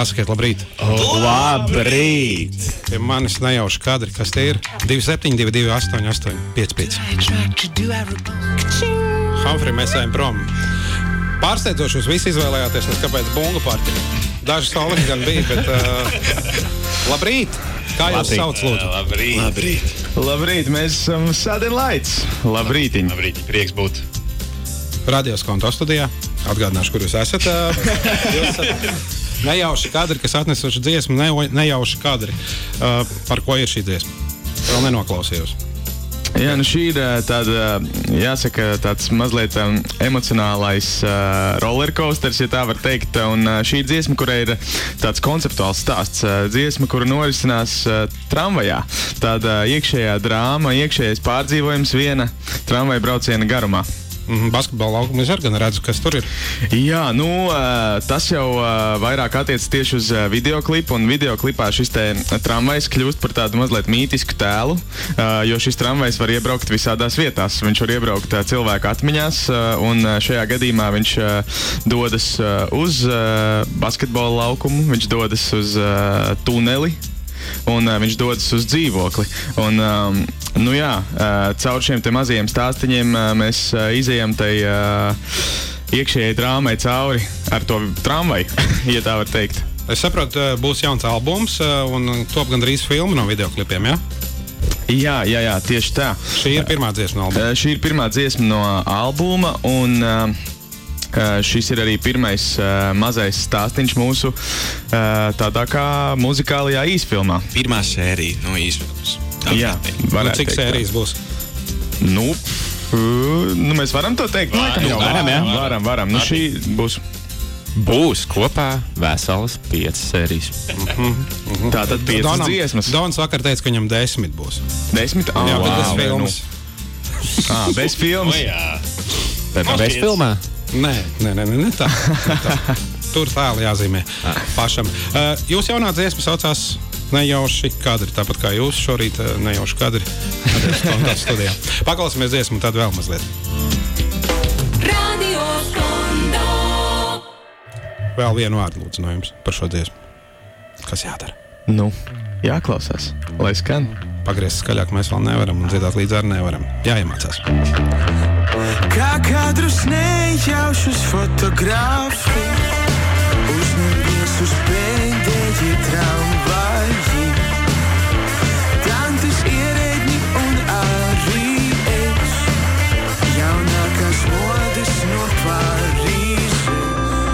Pasakiet, labrīt. Labrīt! Pie manis nejauši kadri, kas tie ir? 2722 88 55. Humphrey, mēs ejam prom. Pārsteidzoši jūs visi izvēlējāties, kāpēc bungu partija. Daži soliņi gan bija, bet labrīt! Kā jūs sauc, lūdzu? Labrīt, mēs esam Southern Lights. Labrītiņ. Labrīt, prieks būt. Radios Konto studijā. Atgādināšu, kur jūs esat. Jūs esat nejauši kadri, kas atnesuši dziesmu, nejauši kadri. Par ko ir šī dziesma? Vēl nenoklausījos. Jā, nu šī ir tāda, jāsaka, tāds mazliet emocionālais rollercoasters, ja tā var teikt. Un šī ir dziesma, kurai ir tāds konceptuāls stāsts. Dziesma, kura norisinās tramvajā. Tāda iekšējā drāma, iekšējais pārdzīvojums viena tramvaja brauciena garumā. Basketbola laukumu es arī gan redzu, kas tur ir. Jā, nu, tas jau vairāk attiec tieši uz videoklipu, un videoklipā šis te tramvajs kļūst par tādu mazliet mītisku tēlu, jo šis tramvajs var iebraukt visādās vietās. Viņš var iebraukt cilvēku atmiņās, un šajā gadījumā viņš dodas uz basketbola laukumu, viņš dodas uz tuneli, un viņš dodas uz dzīvokli. Un, nu jā, caur šiem te mazajiem stāstiņiem mēs izejam tai iekšējai drāmai cauri ar to tramvaju, ja tā var teikt. Es saprotu, būs jauns albums un top gandrīz filma no videoklipiem, ja? Jā, tieši tā. Šī ir pirmā dziesma no albuma. Šī ir pirmā dziesma no albuma, un šis ir arī pirmais mazais stāstiņš mūsu tādā kā muzikālajā īsfilmā. Pirmā sērija no īsfilmas. Jā, varētu cik teikt, sērijas būs? Nu, mēs varam to teikt? Varam. Nu, šī Būs kopā veselas 5 sērijas. Tātad 5 dziesmas. Dons vakar teica, ka viņam 10 būs. 10? Jā, bet bez filmas. Bez filmas? Bez filmā? Nē, tā. Tur tālu jāzīmē pašam. Jūs jaunā dziesma saucās Nejauši kadri, tāpat kā jūs šorīt nejauši kadri. Studijā. Paklausīsimies dziesmu, tad vēl mazliet. Radios Konto. Vēl vienu vārdu lūdzu no jums par šo dziesmu. Kas jādara? Nu, jāklausās, lai skan. Pagriezt skaļāk mēs vēl nevaram un dziedāt līdz ar nevaram. Jāiemācās. Kā kadrus nejaušus fotogrāfi, uzņem viesus pēdējie tramvaji, tantes ierēdņi un arī es, jaunākās modes no Parīzes.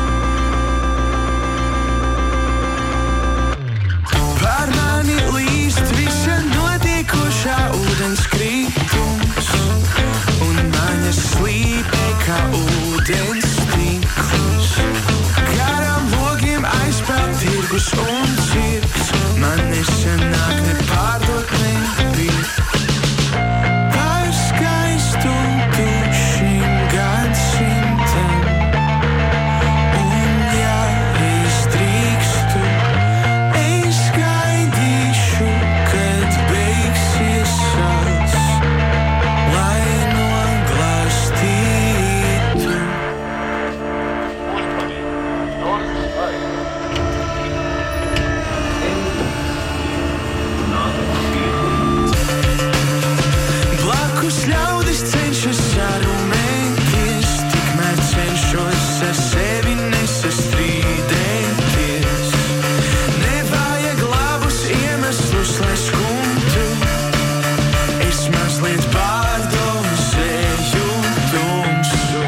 Par mani līst visa notiekošā ūdenskritums, un maņas slīpē kā ūdens stikls. Garām logiem aizpeld tirgus un cirks, man nesanāk ne pārdot, ne pirkt. Par skaistu šim gadsimtam, un ja es drīkstu, es gaidīšu, kad beigsies saules, lai noglāstītu. Blakus ļaudis cenšas sarunēties, tikmēr cenšos ar sevi nesastrīdēties. Nevajag labus iemeslus, lai skumtu, es mazliet pārdomsēju tumsu.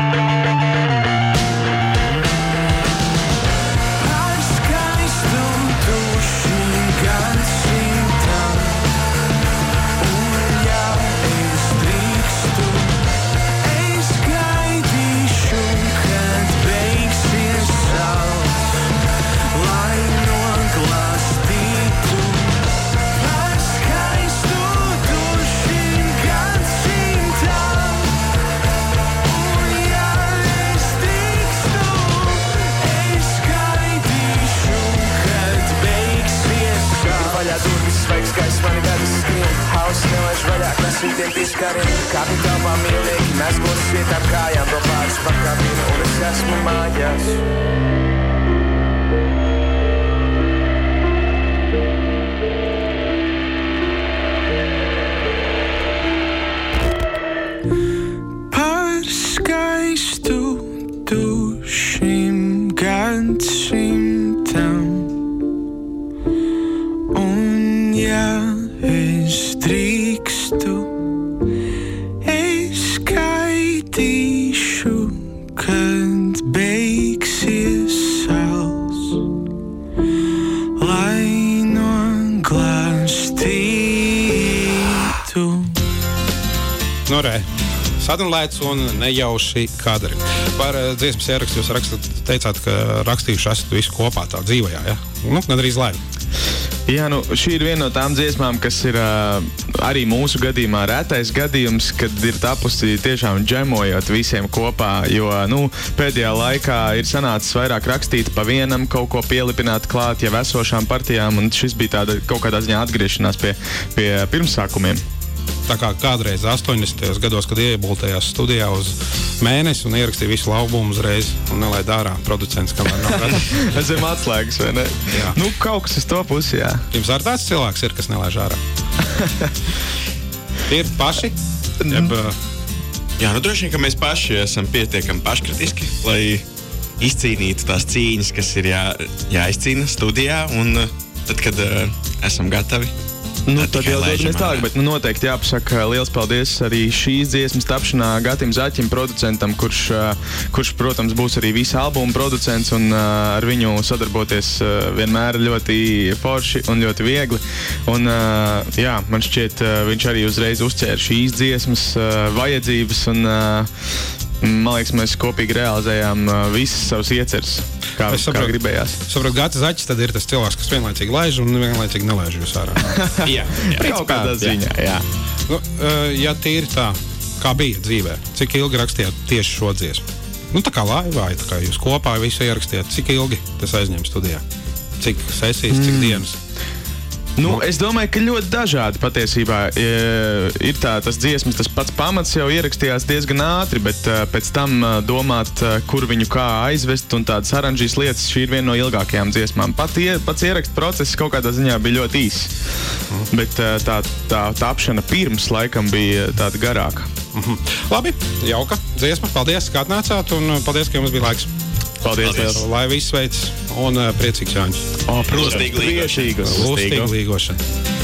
Par skaistu šim gadsimtam, un ja es drīkstu, es gaidīšu, kad beigsies saules, lai noglāstītu. Par skaistu šim gadsimtam, un ja es drīkstu, es gaidīšu, kad beigsies saules. Vaļā durvis, svaigs gaiss, mani vedas skrien, hauss nelaiž vaļā, kas rītiem pieskarien. Kāpņu telpā mīlīgi, mēs godas vietām kājām, vēl pāris par kabīnu, un es esmu mājās. teikšu, kad beigsies sals, lai noglāstītu. Nu, re. Sadunlēts un nejauši kadri. Par dziesmas ierakstu jūs teicāt, ka rakstījuši esat visu kopā tā dzīvajā, ja? Nu, nedrīz laivi. Jā, nu, šī ir viena no tām dziesmām, kas ir arī mūsu gadījumā retais gadījums, kad ir tapusi tiešām džemojot visiem kopā, jo, nu, pēdējā laikā ir sanācis vairāk rakstīt pa vienam, kaut ko pielipināt klāt jau esošām partijām, un šis bija tāda kaut kādā ziņā atgriešanās pie pirmsākumiem. Tā kā kādreiz 80. gados, kad iebultējās studijā uz mēnesi un ierakstīja visu albumu uzreiz un nelaid ārā producents, kamēr nav redzams. Zem atslēgas, vai ne? Jā. Nu, kaut kas uz to pusi, jā. Jums ar tāds cilvēks ir, kas nelaiž ārā? Ir paši? Jeb, Jā, nu droši vien, ka mēs paši esam pietiekami paškritiski, lai izcīnītu tās cīņas, kas ir jāizcīna studijā, un tad, kad esam gatavi, Nu, tad jau dodamies tālāk, bet noteikti jāpasaka liels paldies arī šīs dziesmas tapšanā Gatim Zaķim, producentam, kurš, protams, būs arī visa albuma producents, un ar viņu sadarboties vienmēr ļoti forši un ļoti viegli. Un, jā, man šķiet, viņš arī uzreiz uzķēra šīs dziesmas vajadzības, un man liekas, mēs kopīgi realizējām visas savas ieceres, kā gribējās. Saprotu, Gatis Zaķis tad ir tas cilvēks, kas vienlaicīgi laiž un vienlaicīgi nelaiž jūs ārā. jā. Kaut kādā ziņā, jā. Nu, ja tīri tā, kā bija dzīvē, cik ilgi rakstījāt tieši šo dziesmu? Nu, tā kā laivā, tā kā jūs kopā visu ierakstījāt, cik ilgi tas aizņem studijā? Cik sesijas, cik dienas? Nu, es domāju, ka ļoti dažādi patiesībā ir tas dziesmas, tas pats pamats jau ierakstījās diezgan ātri, bet pēc tam domāt, kur viņu kā aizvest un tādas aranžīs lietas, šī ir viena no ilgākajām dziesmām. Pats ieraksta process kaut kādā ziņā bija ļoti īss, bet tā tapšana pirms laikam bija tāda garāka. Labi, jauka dziesma, paldies, ka atnācāt un paldies, ka jums bija laiks. Paldies. Lai viss veids un priecīgs Jāņš. Protams, Lustīgi līgošana. Lustīgi līgošana.